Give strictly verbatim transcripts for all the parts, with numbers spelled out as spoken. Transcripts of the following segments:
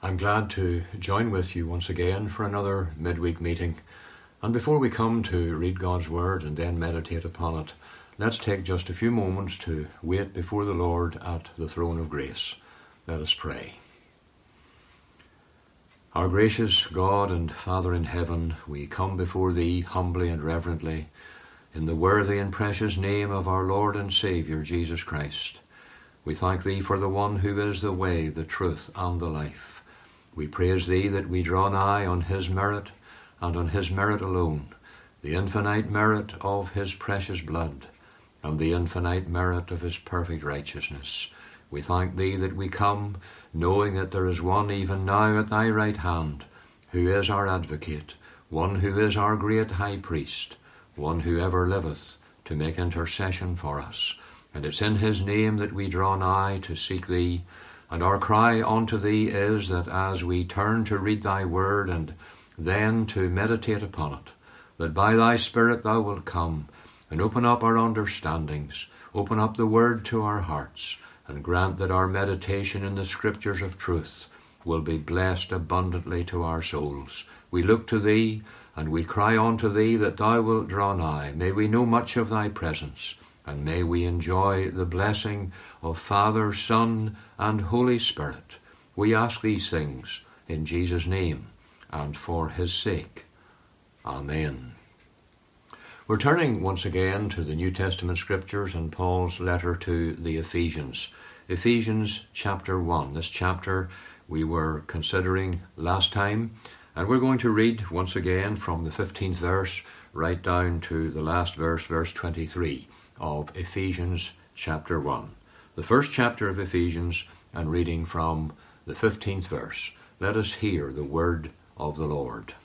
I'm glad to join with you once again for another midweek meeting. And before we come to read God's Word and then meditate upon it, let's take just a few moments to wait before the Lord at the throne of grace. Let us pray. Our gracious God and Father in heaven, we come before Thee humbly and reverently in the worthy and precious name of our Lord and Saviour, Jesus Christ. We thank Thee for the one who is the way, the truth, and the life. We praise Thee that we draw nigh on His merit, and on His merit alone, the infinite merit of His precious blood, and the infinite merit of His perfect righteousness. We thank Thee that we come, knowing that there is one even now at Thy right hand, who is our advocate, one who is our great high priest, one who ever liveth to make intercession for us. And it's in His name that we draw nigh to seek Thee. And our cry unto Thee is that as we turn to read Thy word and then to meditate upon it, that by Thy Spirit Thou wilt come and open up our understandings, open up the word to our hearts, and grant that our meditation in the Scriptures of truth will be blessed abundantly to our souls. We look to Thee, and we cry unto Thee that Thou wilt draw nigh. May we know much of Thy presence, and may we enjoy the blessing of Father, Son, and Holy Spirit. We ask these things in Jesus' name and for His sake. Amen. We're turning once again to the New Testament Scriptures and Paul's letter to the Ephesians. Ephesians chapter one. This chapter we were considering last time, and we're going to read once again from the fifteenth verse right down to the last verse, verse twenty-three of Ephesians chapter one. The first chapter of Ephesians, and reading from the fifteenth verse. Let us hear the word of the Lord.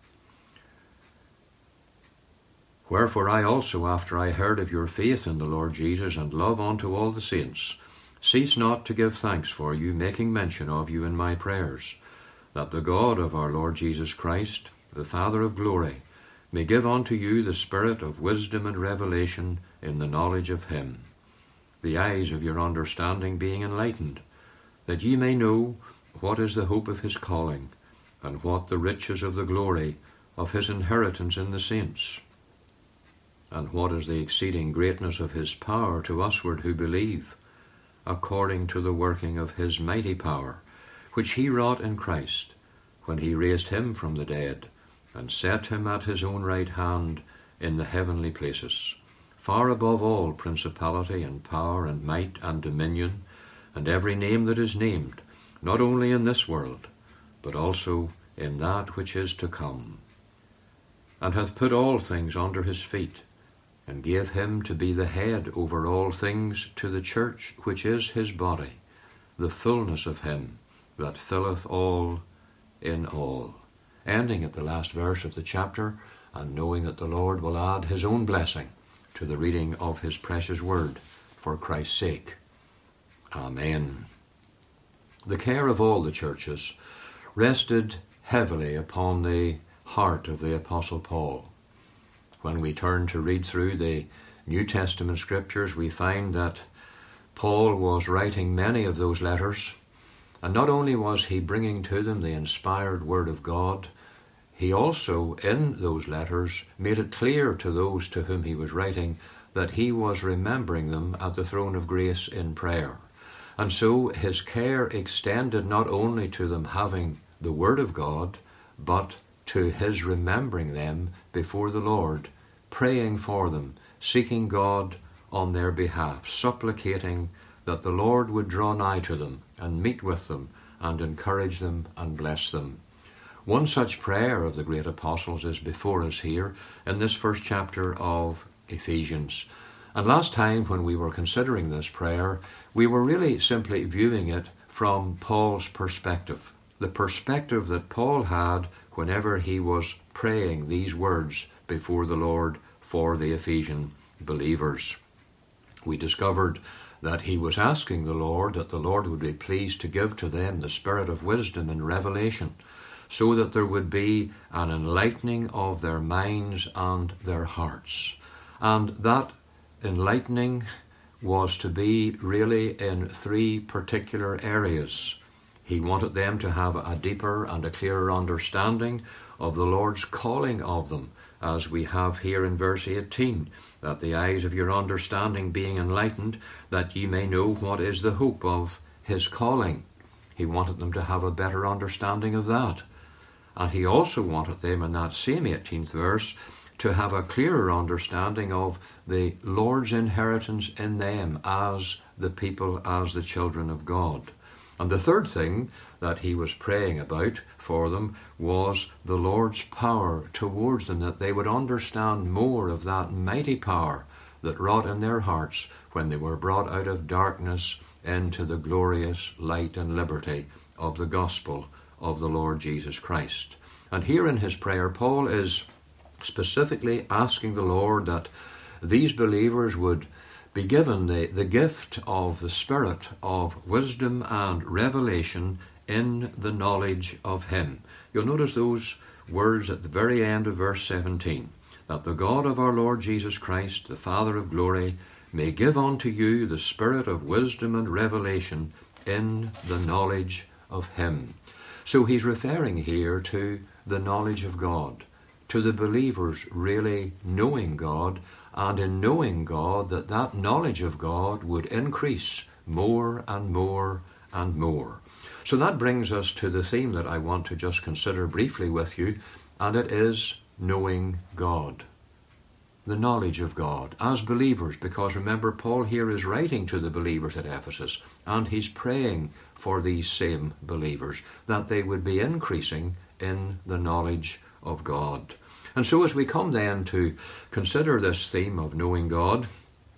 Wherefore I also, after I heard of your faith in the Lord Jesus and love unto all the saints, cease not to give thanks for you, making mention of you in my prayers, that the God of our Lord Jesus Christ, the Father of glory, may give unto you the spirit of wisdom and revelation in the knowledge of Him, the eyes of your understanding being enlightened, that ye may know what is the hope of His calling, and what the riches of the glory of His inheritance in the saints, and what is the exceeding greatness of His power to usward who believe, according to the working of His mighty power, which He wrought in Christ, when He raised Him from the dead, and set Him at His own right hand in the heavenly places, far above all principality and power and might and dominion, and every name that is named, not only in this world, but also in that which is to come, and hath put all things under His feet, and gave Him to be the head over all things to the church, which is His body, the fullness of Him that filleth all in all. Ending at the last verse of the chapter, and knowing that the Lord will add His own blessing to the reading of His precious word for Christ's sake. Amen. The care of all the churches rested heavily upon the heart of the Apostle Paul. When we turn to read through the New Testament Scriptures, we find that Paul was writing many of those letters, and not only was he bringing to them the inspired Word of God, he also, in those letters, made it clear to those to whom he was writing that he was remembering them at the throne of grace in prayer. And so his care extended not only to them having the Word of God, but to his remembering them before the Lord, praying for them, seeking God on their behalf, supplicating that the Lord would draw nigh to them and meet with them and encourage them and bless them. One such prayer of the great apostles is before us here in this first chapter of Ephesians. And last time when we were considering this prayer, we were really simply viewing it from Paul's perspective, the perspective that Paul had whenever he was praying these words before the Lord for the Ephesian believers. We discovered that he was asking the Lord that the Lord would be pleased to give to them the spirit of wisdom and revelation, so that there would be an enlightening of their minds and their hearts. And that enlightening was to be really in three particular areas. He wanted them to have a deeper and a clearer understanding of the Lord's calling of them, as we have here in verse eighteen, that the eyes of your understanding being enlightened, that ye may know what is the hope of his calling. He wanted them to have a better understanding of that. And he also wanted them, in that same eighteenth verse, to have a clearer understanding of the Lord's inheritance in them as the people, as the children of God. And the third thing that he was praying about for them was the Lord's power towards them, that they would understand more of that mighty power that wrought in their hearts when they were brought out of darkness into the glorious light and liberty of the gospel of the Lord Jesus Christ. And here in his prayer, Paul is specifically asking the Lord that these believers would be given the, the gift of the Spirit of wisdom and revelation in the knowledge of him. You'll notice those words at the very end of verse seventeen, that the God of our Lord Jesus Christ, the Father of glory, may give unto you the spirit of wisdom and revelation in the knowledge of him. So he's referring here to the knowledge of God, to the believers really knowing God, and in knowing God, that that knowledge of God would increase more and more and more. So that brings us to the theme that I want to just consider briefly with you, and it is knowing God. The knowledge of God as believers, because remember, Paul here is writing to the believers at Ephesus, and he's praying for these same believers, that they would be increasing in the knowledge of God. And so as we come then to consider this theme of knowing God,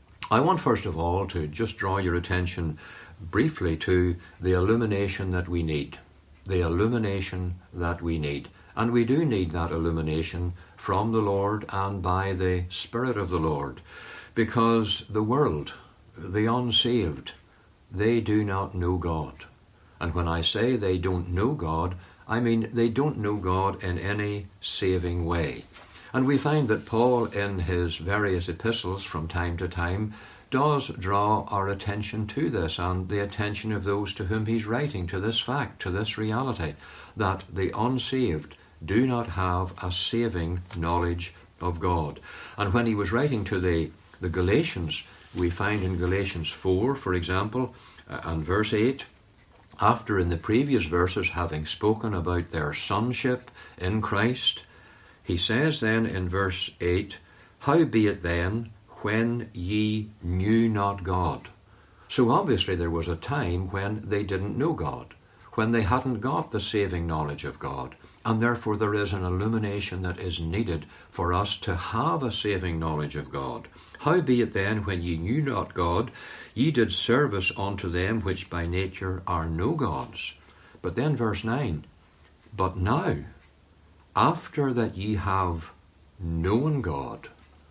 I want first of all to just draw your attention briefly to the illumination that we need. The illumination that we need. And we do need that illumination from the Lord and by the Spirit of the Lord, because the world, the unsaved, they do not know God. And when I say they don't know God, I mean they don't know God in any saving way. And we find that Paul, in his various epistles from time to time, does draw our attention to this, and the attention of those to whom he's writing, to this fact, to this reality, that the unsaved do not have a saving knowledge of God. And when he was writing to the, the Galatians, we find in Galatians four, for example, uh, and verse eight, after in the previous verses having spoken about their sonship in Christ, he says then in verse eight, howbeit then, when ye knew not God. So obviously there was a time when they didn't know God, when they hadn't got the saving knowledge of God, and therefore there is an illumination that is needed for us to have a saving knowledge of God. Howbeit then, when ye knew not God, ye did service unto them which by nature are no gods. But then verse nine, but now, after that ye have known God,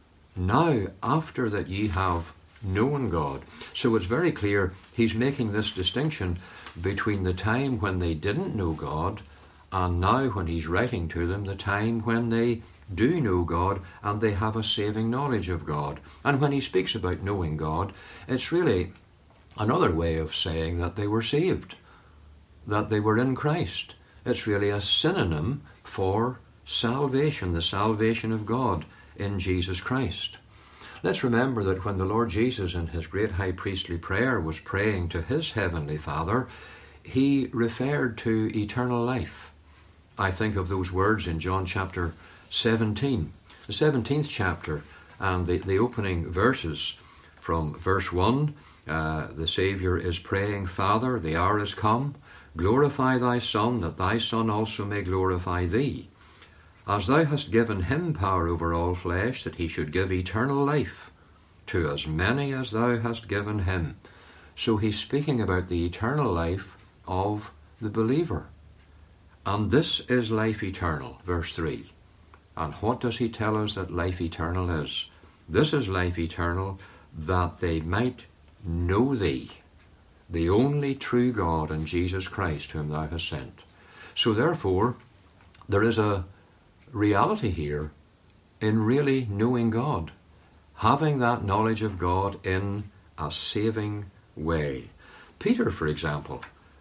now after that ye have known God. So it's very clear he's making this distinction between the time when they didn't know God and now when he's writing to them, the time when they do know God and they have a saving knowledge of God. And when he speaks about knowing God, it's really another way of saying that they were saved, that they were in Christ. It's really a synonym for salvation, the salvation of God in Jesus Christ. Let's remember that when the Lord Jesus in his great high priestly prayer was praying to his heavenly Father, he referred to eternal life. I think of those words in John chapter seventeen, the seventeenth chapter, and the, the opening verses from verse one. Uh, the Saviour is praying, Father, the hour is come, glorify thy Son, that thy Son also may glorify thee, as thou hast given him power over all flesh, that he should give eternal life to as many as thou hast given him. So he's speaking about the eternal life of the believer. And this is life eternal, verse three. And what does he tell us that life eternal is? This is life eternal, that they might know thee, the only true God, and Jesus Christ, whom thou hast sent. So therefore, there is a reality here in really knowing God, having that knowledge of God in a saving way. Peter, for example,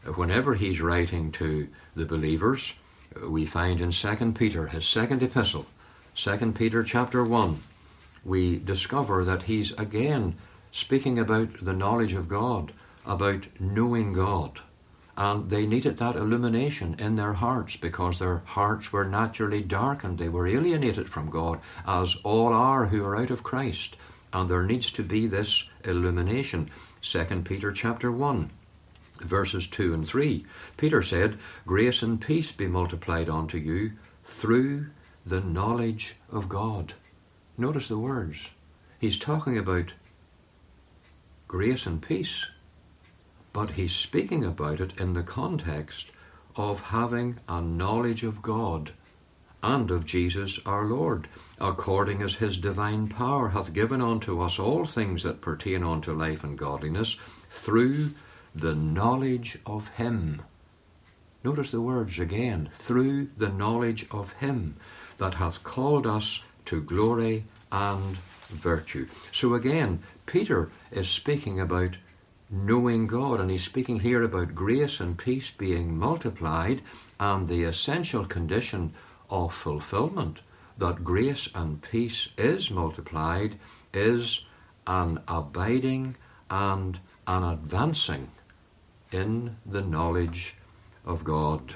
whenever he's writing to the believers, we find in Second Peter, his second epistle, Second Peter chapter one, we discover that he's again speaking about the knowledge of God, about knowing God. And they needed that illumination in their hearts because their hearts were naturally darkened. They were alienated from God, as all are who are out of Christ. And there needs to be this illumination. Second Peter chapter one, verses two and three. Peter said, "Grace and peace be multiplied unto you through the knowledge of God." Notice the words. He's talking about grace and peace, but he's speaking about it in the context of having a knowledge of God and of Jesus our Lord, according as his divine power hath given unto us all things that pertain unto life and godliness, through the knowledge of him. Notice the words again, through the knowledge of him that hath called us to glory and virtue. So again, Peter is speaking about knowing God, and he's speaking here about grace and peace being multiplied, and the essential condition of fulfillment that grace and peace is multiplied is an abiding and an advancing in the knowledge of God.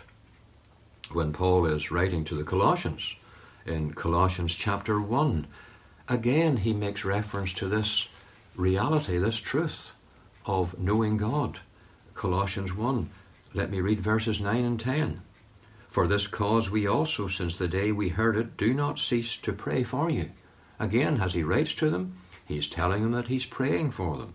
When Paul is writing to the Colossians, in Colossians chapter one, again he makes reference to this reality, this truth of knowing God. Colossians one, let me read verses nine and ten. "For this cause we also, since the day we heard it, do not cease to pray for you." Again, as he writes to them, he's telling them that he's praying for them.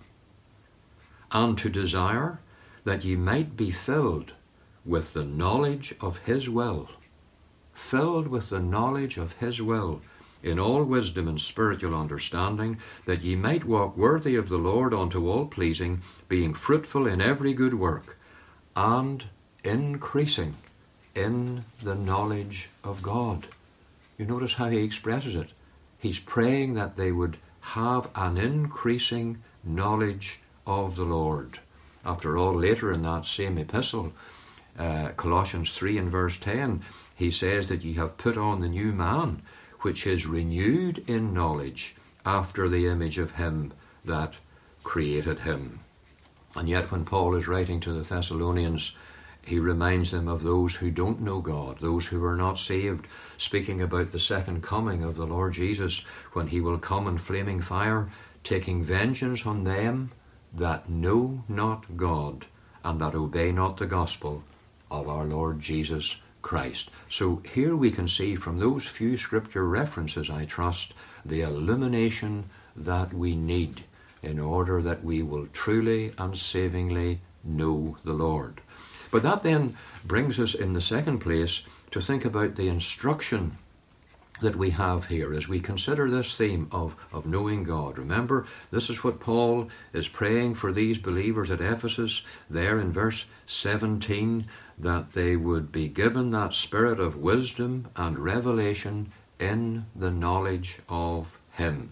"And to desire that ye might be filled with the knowledge of his will." Filled with the knowledge of his will, in all wisdom and spiritual understanding, that ye might walk worthy of the Lord unto all pleasing, being fruitful in every good work, and increasing in the knowledge of God. You notice how he expresses it. He's praying that they would have an increasing knowledge of the Lord. After all, later in that same epistle, uh, Colossians three and verse ten, he says that ye have put on the new man, which is renewed in knowledge after the image of him that created him. And yet when Paul is writing to the Thessalonians, he reminds them of those who don't know God, those who are not saved, speaking about the second coming of the Lord Jesus, when he will come in flaming fire, taking vengeance on them that know not God, and that obey not the gospel of our Lord Jesus Christ. So here we can see from those few scripture references, I trust, the illumination that we need in order that we will truly and savingly know the Lord. But that then brings us in the second place to think about the instruction that we have here as we consider this theme of, of knowing God. Remember, this is what Paul is praying for these believers at Ephesus, there in verse seventeen, that they would be given that spirit of wisdom and revelation in the knowledge of him.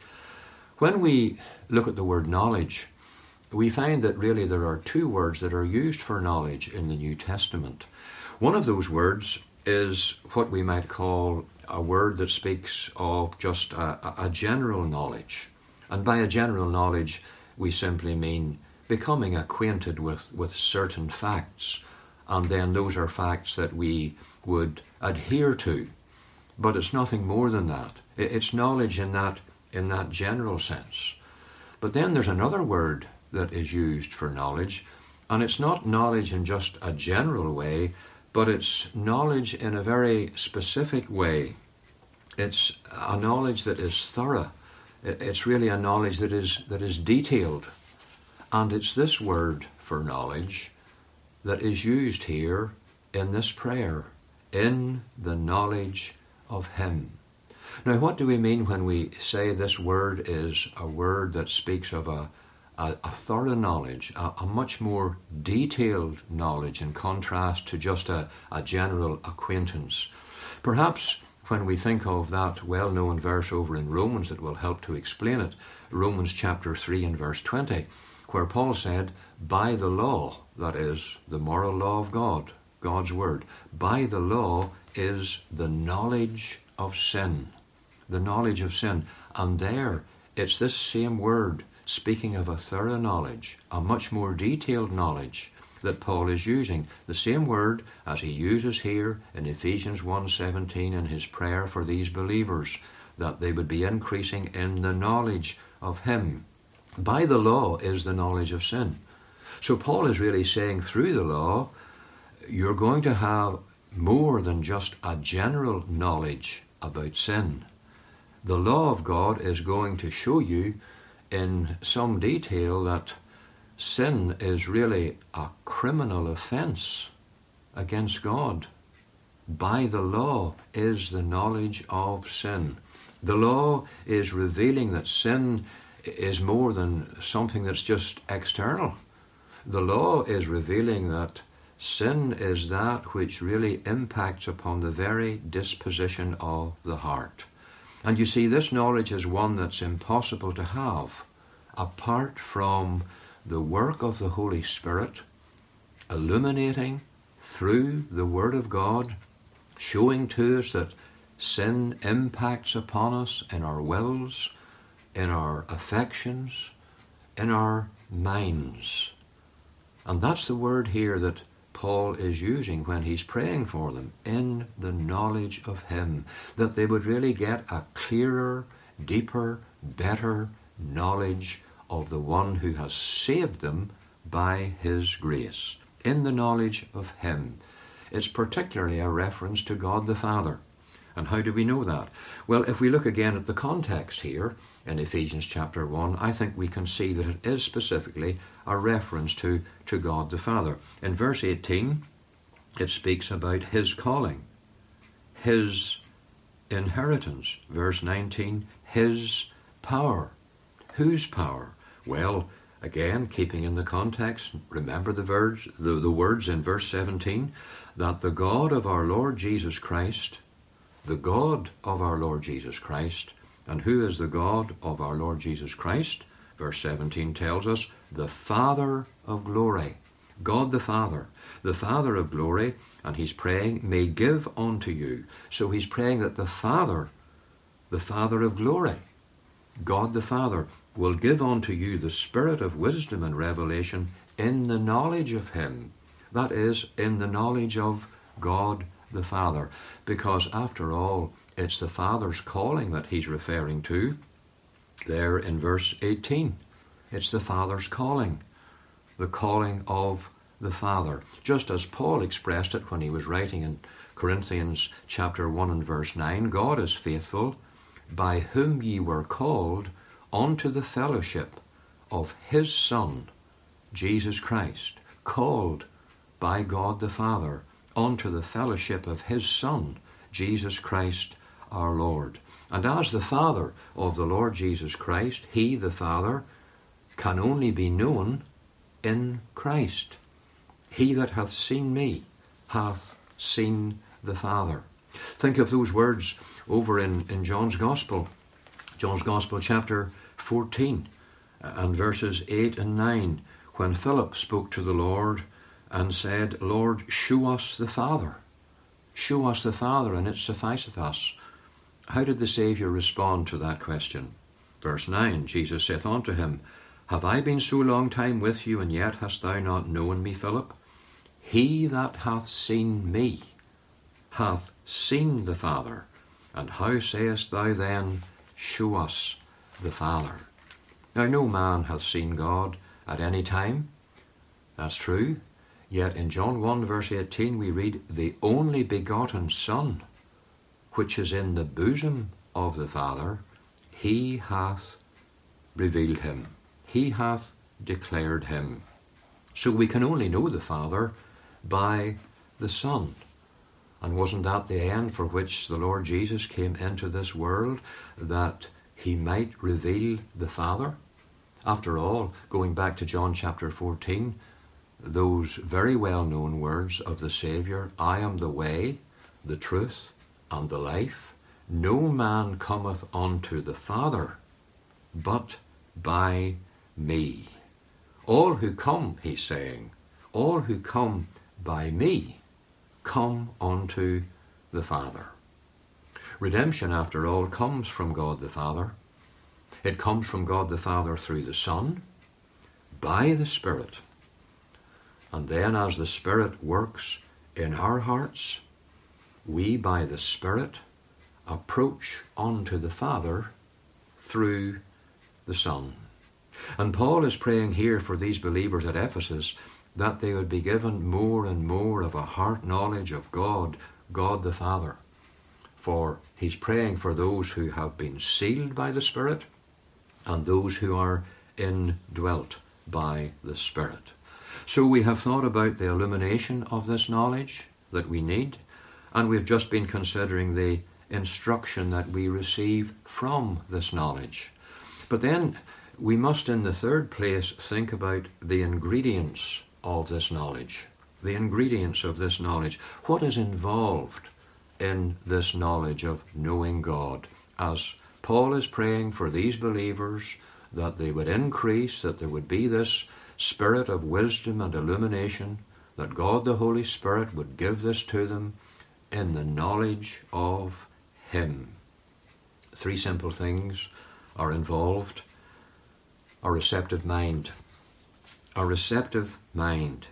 When we look at the word knowledge, we find that really there are two words that are used for knowledge in the New Testament. One of those words is what we might call a word that speaks of just a, a general knowledge. And by a general knowledge, we simply mean becoming acquainted with, with certain facts. And then those are facts that we would adhere to. But it's nothing more than that. It's knowledge in that, in that general sense. But then there's another word that is used for knowledge, and it's not knowledge in just a general way, but it's knowledge in a very specific way. It's a knowledge that is thorough. It's really a knowledge that is that is detailed. And it's this word for knowledge that is used here in this prayer, in the knowledge of him. Now, what do we mean when we say this word is a word that speaks of a A, a thorough knowledge, a, a much more detailed knowledge in contrast to just a, a general acquaintance? Perhaps when we think of that well-known verse over in Romans that will help to explain it, Romans chapter three and verse twenty, where Paul said, by the law, that is, the moral law of God, God's word. By the law is the knowledge of sin. The knowledge of sin. And there, it's this same word speaking of a thorough knowledge, a much more detailed knowledge that Paul is using. The same word as he uses here in Ephesians one seventeen in his prayer for these believers, that they would be increasing in the knowledge of him. By the law is the knowledge of sin. So Paul is really saying through the law, you're going to have more than just a general knowledge about sin. The law of God is going to show you in some detail that sin is really a criminal offense against God. By the law is the knowledge of sin. The law is revealing that sin is more than something that's just external. The law is revealing that sin is that which really impacts upon the very disposition of the heart. And you see, this knowledge is one that's impossible to have apart from the work of the Holy Spirit illuminating through the Word of God, showing to us that sin impacts upon us in our wills, in our affections, in our minds. And that's the word here that Paul is using when he's praying for them, in the knowledge of him, that they would really get a clearer, deeper, better knowledge of the one who has saved them by his grace. In the knowledge of him. It's particularly a reference to God the Father. And how do we know that? Well, if we look again at the context here in Ephesians chapter one, I think we can see that it is specifically a reference to, to God the Father. In verse eighteen, it speaks about his calling, his inheritance. Verse nineteen, his power. Whose power? Well, again, keeping in the context, remember the words, the, the words in verse seventeen, that the God of our Lord Jesus Christ, the God of our Lord Jesus Christ, and who is the God of our Lord Jesus Christ? Verse seventeen tells us, the Father of glory. God the Father, the Father of glory, and he's praying, may give unto you. So he's praying that the Father, the Father of glory, God the Father, will give unto you the spirit of wisdom and revelation in the knowledge of him. That is, in the knowledge of God the Father. Because after all, it's the Father's calling that he's referring to there in verse eighteen. It's the Father's calling, the calling of the Father. Just as Paul expressed it when he was writing in Corinthians chapter one and verse nine, God is faithful, by whom ye were called unto the fellowship of his Son, Jesus Christ, called by God the Father unto the fellowship of his Son, Jesus Christ our Lord. And as the Father of the Lord Jesus Christ, he, the Father, can only be known in Christ. He that hath seen me hath seen the Father. Think of those words over in, in John's Gospel, John's Gospel chapter fourteen and verses eight and nine, when Philip spoke to the Lord and said, Lord, shew us the Father. Shew us the Father, and it sufficeth us. How did the Saviour respond to that question? Verse nine, Jesus saith unto him, Have I been so long time with you, and yet hast thou not known me, Philip? He that hath seen me hath seen the Father. And how sayest thou then, Shew us the Father? Now no man hath seen God at any time. That's true. Yet in John one verse eighteen we read, the only begotten Son, which is in the bosom of the Father, he hath revealed him. He hath declared him. So we can only know the Father by the Son. And wasn't that the end for which the Lord Jesus came into this world, that he might reveal the Father? After all, going back to John chapter fourteen, those very well-known words of the Saviour, I am the way, the truth, and the life. No man cometh unto the Father but by me. All who come, he's saying, all who come by me, come unto the Father. Redemption, after all, comes from God the Father. It comes from God the Father through the Son, by the Spirit. And then as the Spirit works in our hearts, we by the Spirit approach unto the Father through the Son. And Paul is praying here for these believers at Ephesus that they would be given more and more of a heart knowledge of God, God the Father. For he's praying for those who have been sealed by the Spirit and those who are indwelt by the Spirit. So we have thought about the illumination of this knowledge that we need, and we've just been considering the instruction that we receive from this knowledge. But then we must, in the third place, think about the ingredients of this knowledge. The ingredients of this knowledge. What is involved in this knowledge of knowing God? As Paul is praying for these believers that they would increase, that there would be this spirit of wisdom and illumination, that God the Holy Spirit would give this to them in the knowledge of Him. Three simple things are involved. A receptive mind. A receptive mind.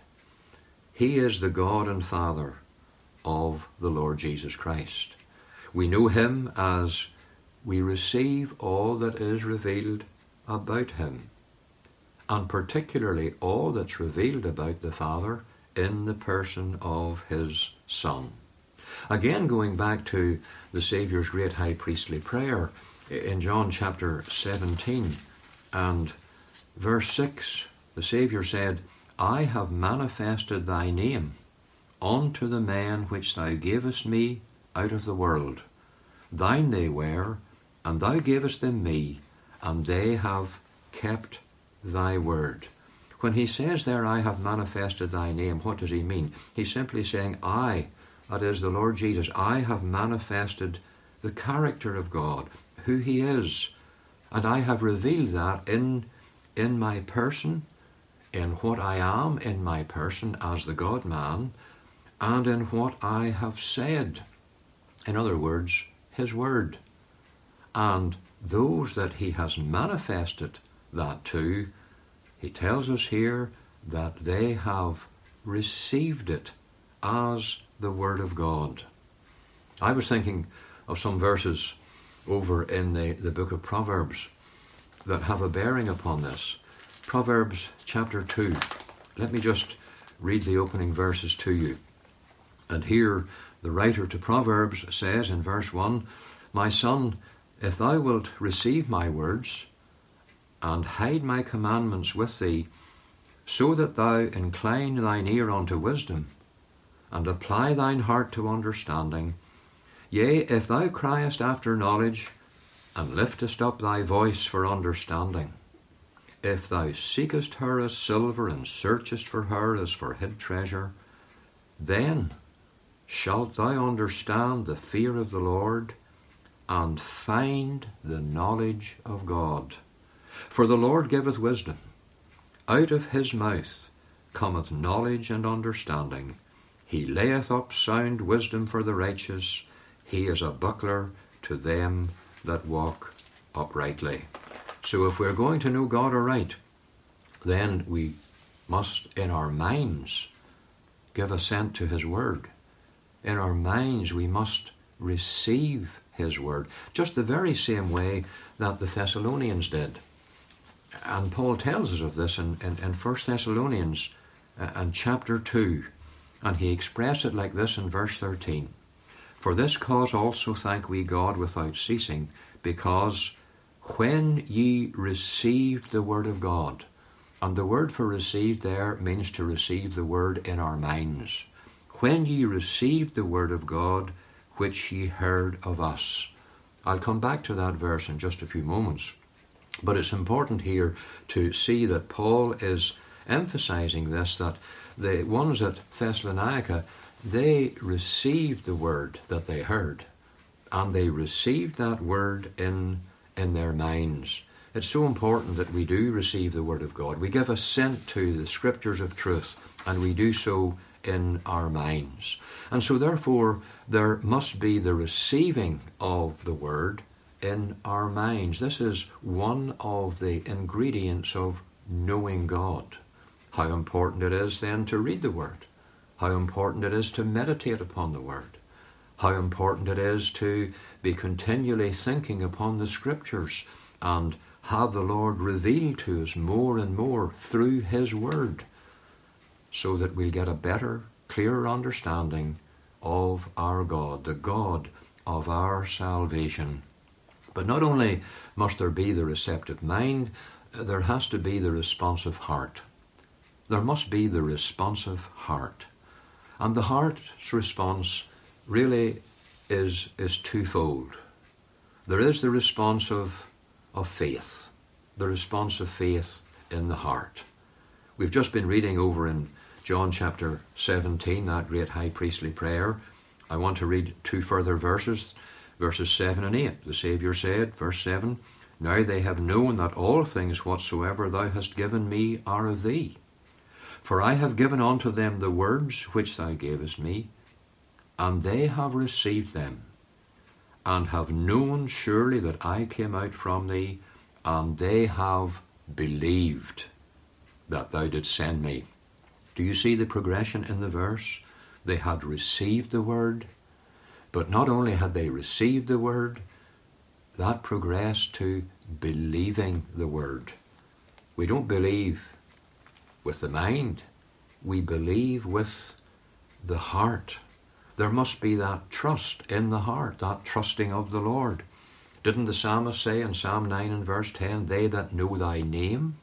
He is the God and Father of the Lord Jesus Christ. We know Him as we receive all that is revealed about Him, and particularly all that's revealed about the Father in the person of His Son. Again, going back to the Saviour's great high priestly prayer in John chapter seventeen and verse six, the Saviour said, I have manifested thy name unto the men which thou gavest me out of the world. Thine they were, and thou gavest them me, and they have kept thy word. When he says there, I have manifested thy name, what does he mean? He's simply saying, I, that is the Lord Jesus, I have manifested the character of God, who He is, and I have revealed that in, in my person, in what I am in my person as the God-man, and in what I have said. In other words, His word. And those that He has manifested that to, He tells us here that they have received it as the Word of God. I was thinking of some verses over in the, the book of Proverbs that have a bearing upon this. Proverbs chapter two. Let me just read the opening verses to you. And here the writer to Proverbs says in verse one, My son, if thou wilt receive my words, and hide my commandments with thee, so that thou incline thine ear unto wisdom, and apply thine heart to understanding, yea, if thou criest after knowledge, and liftest up thy voice for understanding, if thou seekest her as silver, and searchest for her as for hid treasure, then shalt thou understand the fear of the Lord, and find the knowledge of God. For the Lord giveth wisdom. Out of His mouth cometh knowledge and understanding. He layeth up sound wisdom for the righteous. He is a buckler to them that walk uprightly. So if we're going to know God aright, then we must in our minds give assent to His word. In our minds we must receive His word, just the very same way that the Thessalonians did. And Paul tells us of this in, in, in First Thessalonians uh, and chapter two, and he expressed it like this in verse thirteen. For this cause also thank we God without ceasing, because when ye received the word of God, and the word for received there means to receive the word in our minds. When ye received the word of God, which ye heard of us. I'll come back to that verse in just a few moments. But it's important here to see that Paul is emphasizing this, that the ones at Thessalonica, they received the word that they heard, and they received that word in, in their minds. it's so important that we do receive the Word of God. We give assent to the Scriptures of truth, and we do so in our minds. And so therefore there must be the receiving of the Word in our minds. This is one of the ingredients of knowing God. How important it is then to read the Word. How important it is to meditate upon the Word. How important it is to be continually thinking upon the Scriptures and have the Lord reveal to us more and more through His Word, so that we'll get a better, clearer understanding of our God, the God of our salvation. But not only must there be the receptive mind, there has to be the responsive heart. There must be the responsive heart. And the heart's response really is, is twofold. There is the response of, of faith, the response of faith in the heart. We've just been reading over in John chapter seventeen, that great high priestly prayer. I want to read two further verses, verses seven and eight. The Saviour said, verse seven, "Now they have known that all things whatsoever thou hast given me are of thee. For I have given unto them the words which thou gavest me, and they have received them, and have known surely that I came out from thee, and they have believed that thou didst send me." Do you see the progression in the verse? They had received the Word, but not only had they received the Word, that progressed to believing the Word. We don't believe with the mind, we believe with the heart. There must be that trust in the heart, that trusting of the Lord. Didn't the psalmist say in Psalm nine and verse ten, "They that know thy name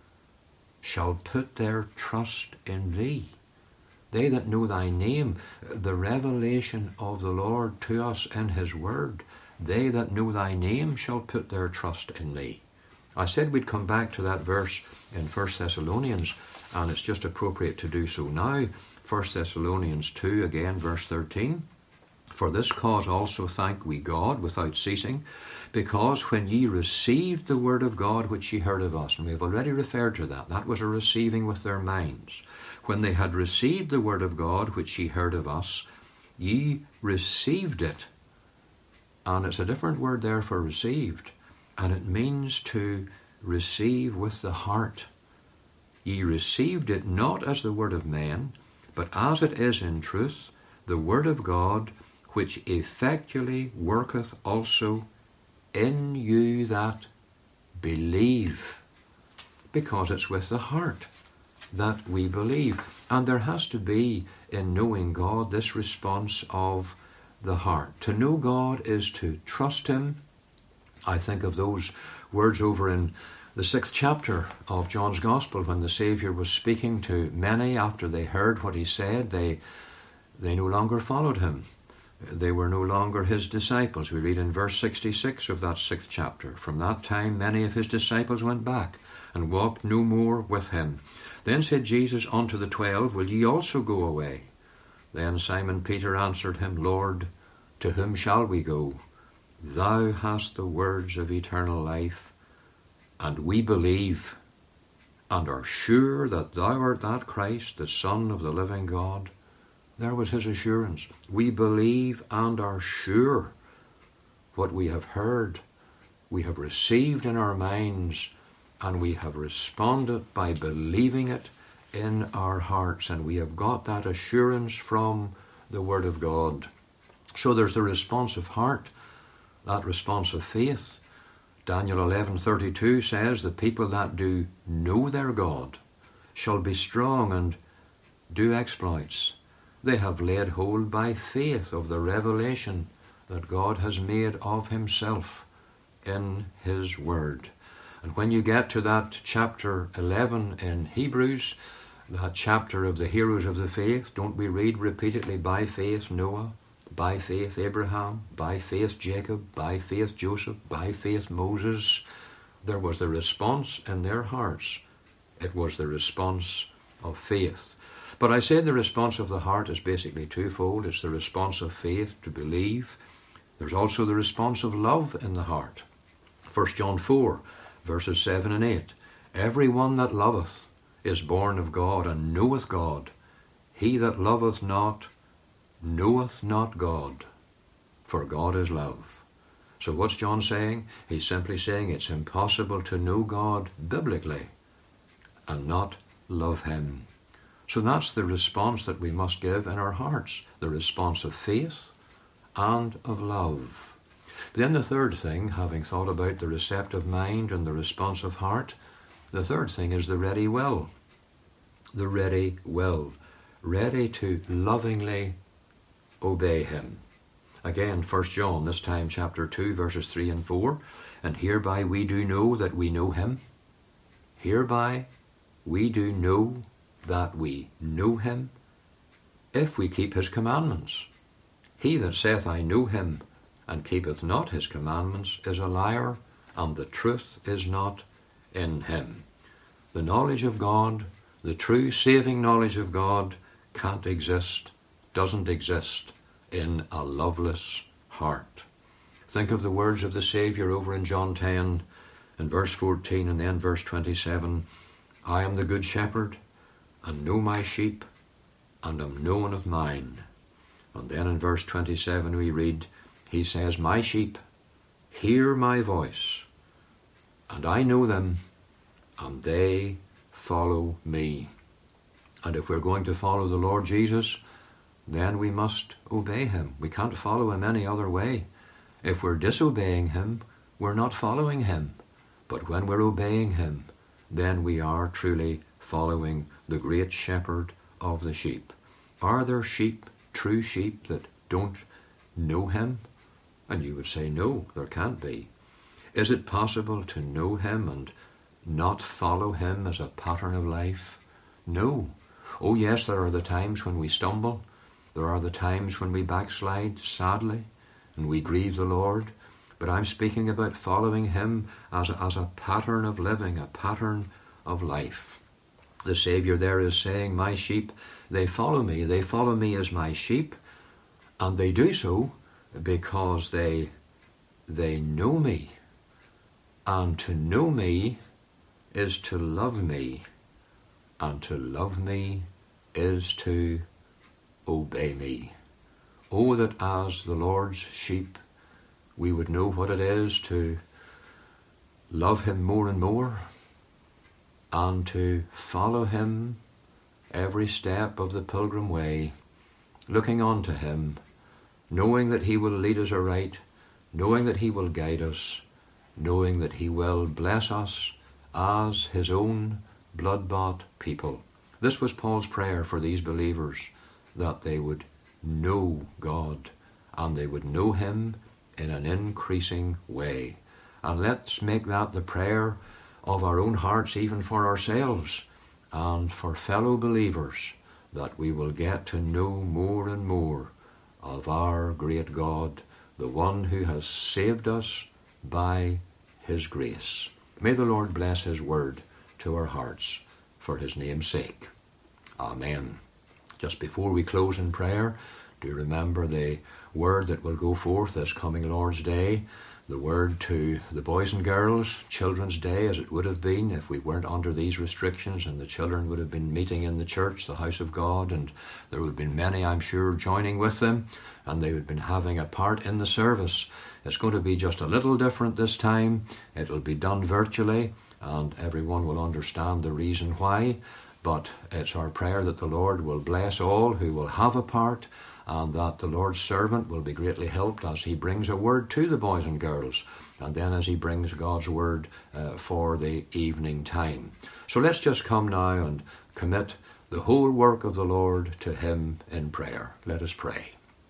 shall put their trust in thee"? They that know thy name, the revelation of the Lord to us in His Word, they that know thy name shall put their trust in thee. I said we'd come back to that verse in First Thessalonians, and it's just appropriate to do so now. First Thessalonians two, again, verse thirteen. "For this cause also thank we God without ceasing, because when ye received the word of God which ye heard of us," and we have already referred to that, that was a receiving with their minds. "When they had received the word of God which ye heard of us, ye received it." And it's a different word there for received, and it means to receive with the heart. "Ye received it not as the word of men, but as it is in truth, the word of God, which effectually worketh also in you that believe." Because it's with the heart that we believe. And there has to be, in knowing God, this response of the heart. To know God is to trust Him. I think of those words over in the sixth chapter of John's Gospel, when the Saviour was speaking to many after they heard what He said. They, they no longer followed Him. They were no longer His disciples. We read in verse sixty-six of that sixth chapter, "From that time many of His disciples went back, and walked no more with Him. Then said Jesus unto the twelve, Will ye also go away? Then Simon Peter answered Him, Lord, to whom shall we go? Thou hast the words of eternal life, and we believe, and are sure that Thou art that Christ, the Son of the living God." There was His assurance. We believe and are sure. What we have heard, we have received in our minds, and we have responded by believing it in our hearts, and we have got that assurance from the Word of God. So there's the responsive heart, that responsive faith. Daniel eleven thirty-two says, "The people that do know their God shall be strong and do exploits. They have laid hold by faith of the revelation that God has made of Himself in His Word." And when you get to that chapter eleven in Hebrews, that chapter of the heroes of the faith, don't we read repeatedly, by faith Noah, by faith Abraham, by faith Jacob, by faith Joseph, by faith Moses? There was the response in their hearts. It was the response of faith. But I said the response of the heart is basically twofold. It's the response of faith to believe. There's also the response of love in the heart. First John four, verses seven and eight. Every one that loveth is born of God, and knoweth God. He that loveth not knoweth not God, for God is love. So what's John saying? He's simply saying it's impossible to know God biblically and not love him. So that's the response that we must give in our hearts, the response of faith and of love. But then the third thing, having thought about the receptive mind and the responsive heart, the third thing is the ready will. The ready will. Ready to lovingly obey him. Again, First John, this time chapter two, verses three and four. And hereby we do know that we know him. Hereby we do know that we know him, if we keep his commandments. He that saith, I know him, and keepeth not his commandments, is a liar, and the truth is not in him. The knowledge of God, the true saving knowledge of God, can't exist, doesn't exist in a loveless heart. Think of the words of the Saviour over in John ten, in verse fourteen and then verse twenty-seven. I am the good shepherd, and know my sheep, and am known of mine. And then in verse twenty-seven we read, he says, my sheep hear my voice, and I know them, and they follow me. And if we're going to follow the Lord Jesus, then we must obey him. We can't follow him any other way. If we're disobeying him, we're not following him. But when we're obeying him, then we are truly following the great shepherd of the sheep. Are there sheep, true sheep, that don't know him? And you would say, no, there can't be. Is it possible to know him and not follow him as a pattern of life? No. Oh yes, there are the times when we stumble. There are the times when we backslide, sadly, and we grieve the Lord. But I'm speaking about following him as a, as a pattern of living, a pattern of life. The Saviour there is saying, my sheep, they follow me. They follow me as my sheep, and they do so because they, they know me. And to know me is to love me, and to love me is to obey me. Oh, that as the Lord's sheep we would know what it is to love him more and more, and to follow him every step of the pilgrim way, looking on to him, knowing that he will lead us aright, knowing that he will guide us, knowing that he will bless us as his own blood-bought people. This was Paul's prayer for these believers, that they would know God, and they would know him in an increasing way. And let's make that the prayer of our own hearts, even for ourselves and for fellow believers, that we will get to know more and more of our great God, the one who has saved us by his grace. May the Lord bless his word to our hearts for his name's sake. Amen. Just before we close in prayer, do remember the word that will go forth this coming Lord's Day, the word to the boys and girls, Children's Day as it would have been if we weren't under these restrictions, and the children would have been meeting in the church, the house of God, and there would have been many, I'm sure, joining with them, and they would have been having a part in the service. It's going to be just a little different this time. It will be done virtually, and everyone will understand the reason why. But it's our prayer that the Lord will bless all who will have a part, and that the Lord's servant will be greatly helped as he brings a word to the boys and girls, and then as he brings God's word uh, for the evening time. So let's just come now and commit the whole work of the Lord to him in prayer. Let us pray.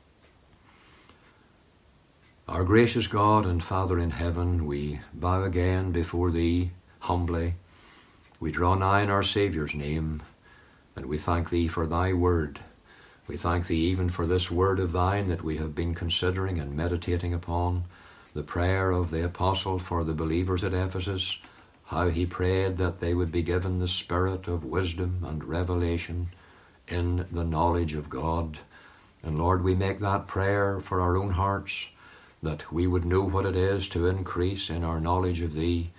Our gracious God and Father in heaven, we bow again before thee humbly. We draw nigh in our Saviour's name, and we thank thee for thy word. We thank thee even for this word of thine that we have been considering and meditating upon, the prayer of the apostle for the believers at Ephesus, how he prayed that they would be given the spirit of wisdom and revelation in the knowledge of God. And Lord, we make that prayer for our own hearts, that we would know what it is to increase in our knowledge of thee,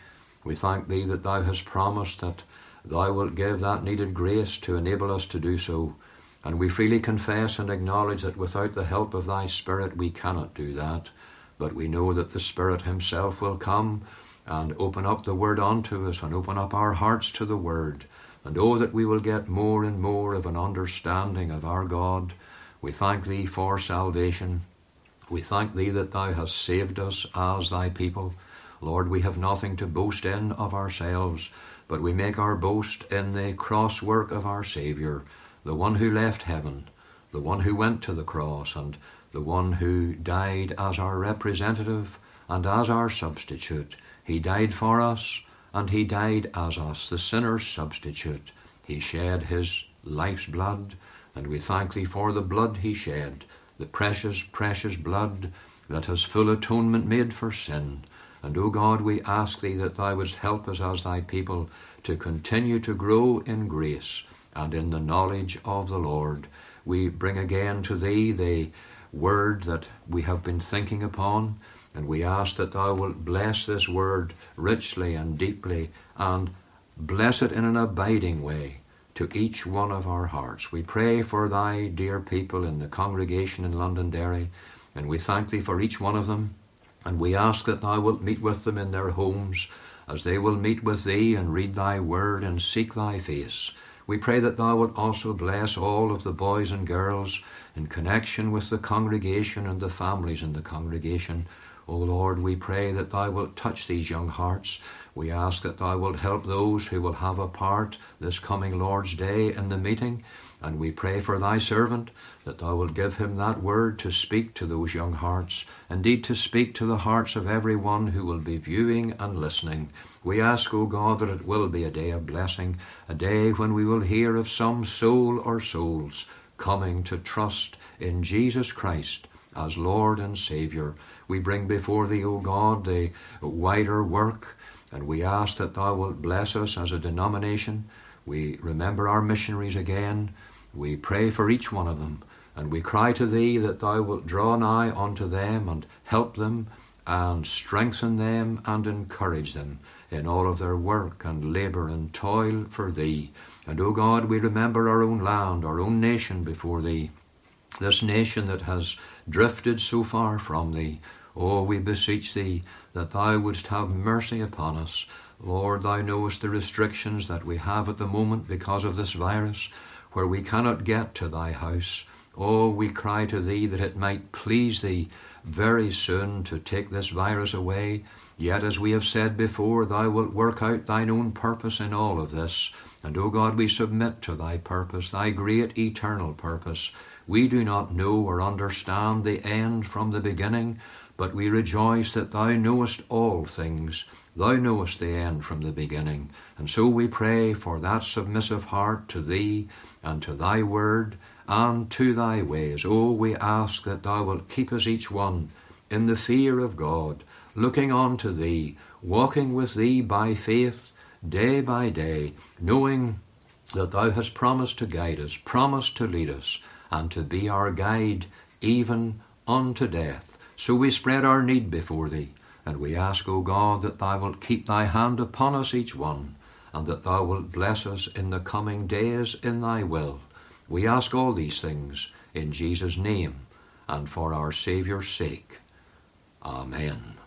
We thank thee that thou hast promised that thou wilt give that needed grace to enable us to do so. And we freely confess and acknowledge that without the help of thy Spirit we cannot do that. But we know that the Spirit himself will come and open up the word unto us and open up our hearts to the word. And oh, that we will get more and more of an understanding of our God. We thank thee for salvation. We thank thee that thou hast saved us as thy people. Lord, we have nothing to boast in of ourselves, but we make our boast in the cross work of our Saviour, the one who left heaven, the one who went to the cross, and the one who died as our representative and as our substitute. He died for us, and he died as us, the sinner's substitute. He shed his life's blood, and we thank thee for the blood he shed, the precious, precious blood that has full atonement made for sin. And, O God, we ask thee that thou wouldst help us as thy people to continue to grow in grace and in the knowledge of the Lord. We bring again to thee the word that we have been thinking upon, and we ask that thou wilt bless this word richly and deeply, and bless it in an abiding way to each one of our hearts. We pray for thy dear people in the congregation in Londonderry, and we thank thee for each one of them. And we ask that thou wilt meet with them in their homes, as they will meet with thee and read thy word and seek thy face. We pray that thou wilt also bless all of the boys and girls in connection with the congregation and the families in the congregation. O Lord, we pray that thou wilt touch these young hearts. We ask that thou wilt help those who will have a part this coming Lord's Day in the meeting. And we pray for thy servant, that thou wilt give him that word to speak to those young hearts, indeed to speak to the hearts of every one who will be viewing and listening. We ask, O God, that it will be a day of blessing, a day when we will hear of some soul or souls coming to trust in Jesus Christ as Lord and Saviour. We bring before thee, O God, the wider work, and we ask that thou wilt bless us as a denomination. We remember our missionaries again. We pray for each one of them, and we cry to thee that thou wilt draw nigh unto them and help them and strengthen them and encourage them in all of their work and labour and toil for thee. And, O God, we remember our own land, our own nation before thee, this nation that has drifted so far from thee. Oh, we beseech thee that thou wouldst have mercy upon us. Lord, thou knowest the restrictions that we have at the moment because of this virus, where we cannot get to thy house. Oh, we cry to thee that it might please thee very soon to take this virus away. Yet, as we have said before, thou wilt work out thine own purpose in all of this. And, O God, we submit to thy purpose, thy great eternal purpose. We do not know or understand the end from the beginning, but we rejoice that thou knowest all things. Thou knowest the end from the beginning. And so we pray for that submissive heart to thee and to thy word and to thy ways. Oh, we ask that thou wilt keep us each one in the fear of God, looking on to thee, walking with thee by faith day by day, knowing that thou hast promised to guide us, promised to lead us, and to be our guide even unto death. So we spread our need before thee, and we ask, O God, that thou wilt keep thy hand upon us each one, and that thou wilt bless us in the coming days in thy will. We ask all these things in Jesus' name and for our Saviour's sake. Amen.